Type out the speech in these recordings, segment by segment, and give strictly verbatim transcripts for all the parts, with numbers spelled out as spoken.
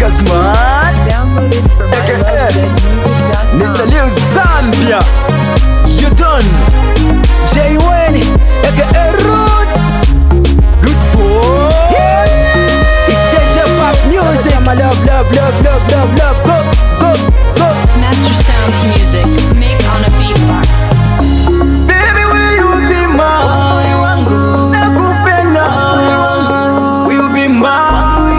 Yes man. Downloaded from Okay, I love good music dot com. Mister Lil Zambia, you done. J Wayne, aka Rude, Rude boy. It's J J Pop Music. My love, love, love, love, love, love. Go, go, go. Master Sounds Music. Make on a beatbox. Baby, will you be my wangu? Nakupenda. Will you be my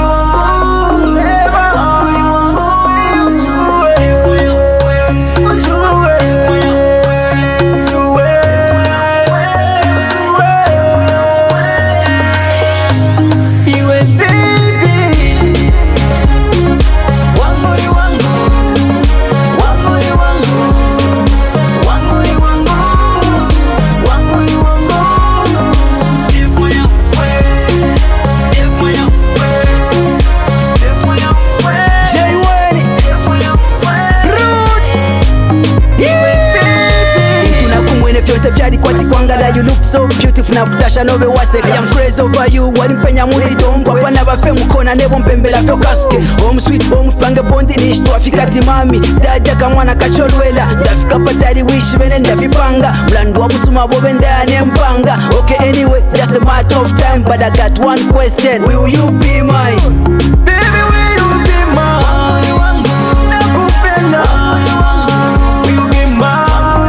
you look so beautiful na kudasha nobe waseka. I am crazy over you, walimpenya muri dombo Pana bafe mukona nebo mpembela fyo kaske. Home sweet home pange bondi nishtu afika timami Dada kamwana kacholwela Ndafika patari wish bene ndafipanga Mlandu wabusuma bobe ndane mpanga. Okay anyway, just a matter of time. But I got one question. Will you be mine? Baby, will you be mine? Nakupenda. Will you be mine?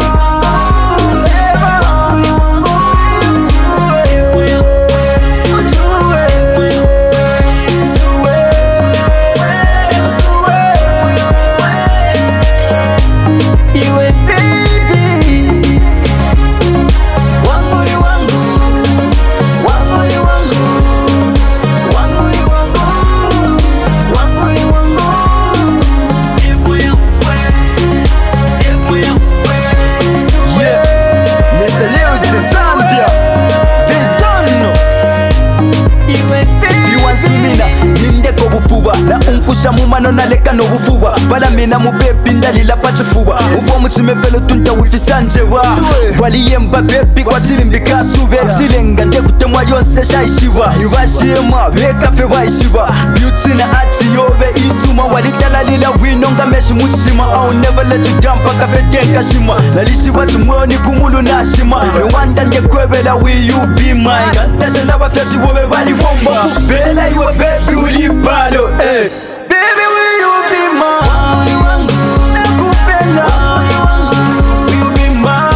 Unkusha mumano naleka no bufuba Bala mina mu baby ndalila pachifuba Uvo muchimevelo tunta wifisa njewa Waliyemba baby kwa silimbika sube Chilenga nde kutemwa yonse shaishiwa Iwashima veka fe waishiwa Beauty na ati yobe isuma Walitala lila winonga meshi muchima I'll never let you down paka fe genka shima Nalishiwa tumoni kumulu na shima Rwanda nde kwebela will you be mine Kantasha lava fyashi wobe wali womba Bela iwe baby ulibalo eh. Baby, will you be mine? Nakupenda. Will you be mine?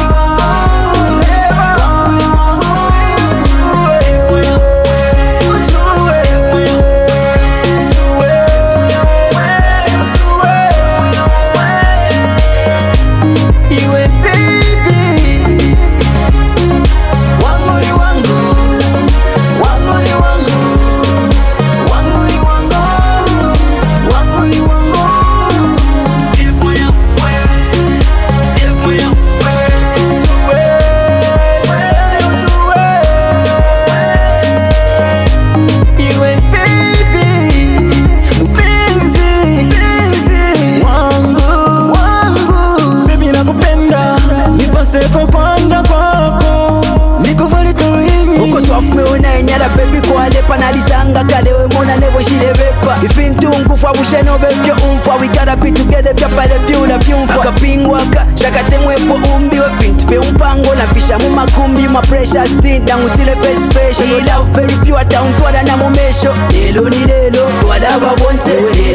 Iwe baby wangu ni wangu, wangu ni wangu, wangu ni wangu. Baby kwa lepa nalisanga kalewe mona nebo shilebepa Ifintungu fwa busheno bebyo umfwa We gotta be together vya pale vyula vyumfwa Akapingwaka shakate mwepo umbi we fintu fe umpango na pisha mu makumbi ma precious tin Dangu tile fe special He love very pure town twada na mumesho Lelo ni lelo twada babonse